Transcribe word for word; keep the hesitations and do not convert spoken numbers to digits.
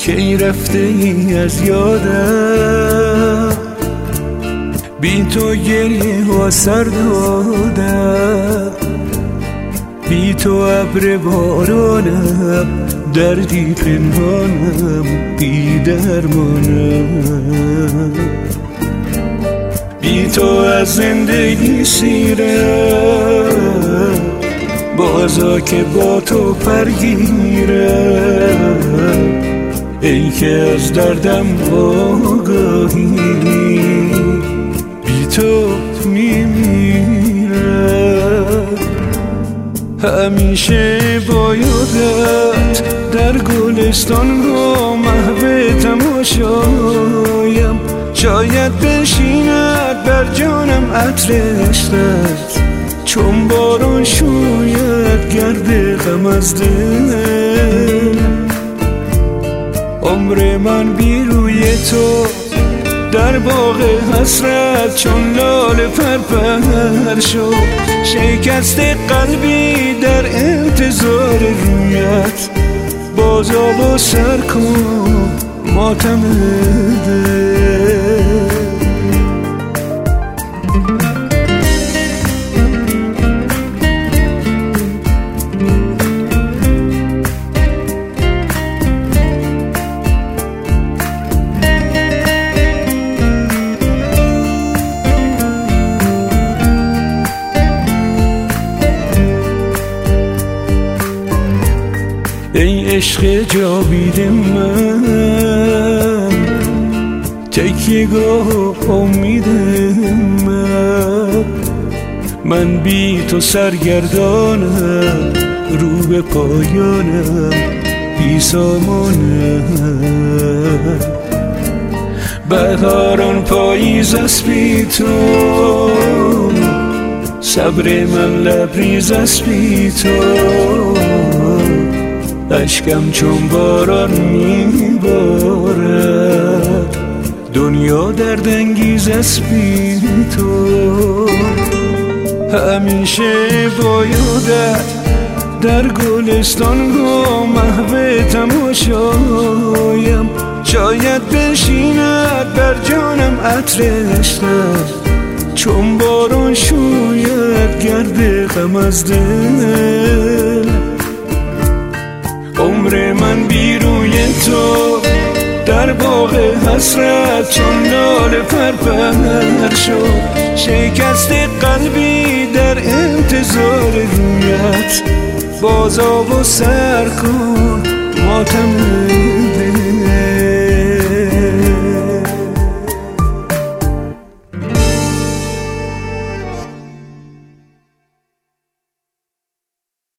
کی رفته ای از یادم، بی تو گریه ها سر دادم، بی تو ابر بارانم، دردی پنهانم بی درمانم، بی تو از زندگی سیرم، بازا که با تو پرگیرم، ای که از دردم آگاهی، بی تو میمیرم. همیشه با یادت در گلستان با محو تماشایم، شاید بشیند بر جانم عطر عشقت، چون باران شوید گرد غم از دل. عمر من بی روی تو در باغ حسرت چون لاله پرپر شد، شکست قلبی در انتظار رویت، بازا با سر کن ماتم دل. ای عشق جاوید من، تکیه‌گاه امید من، من بی تو سرگردانم، رو به پایانم بی سامانم. بهاران پاییز است بی تو، صبر من لبریز است بی تو، اشکم چون باران میبارد، دنیا دردانگیز است بی تو. همیشه با یادت در گلستان با محو تماشایم، شاید بشیند بر جانم عطر عشقت، چون باران شوید گرد غم از دل. عمر من بی روی تو در باغ حسرت چون لاله پرپر شد، شکست قلبی در انتظار رویت، بازا و سر کن ماتم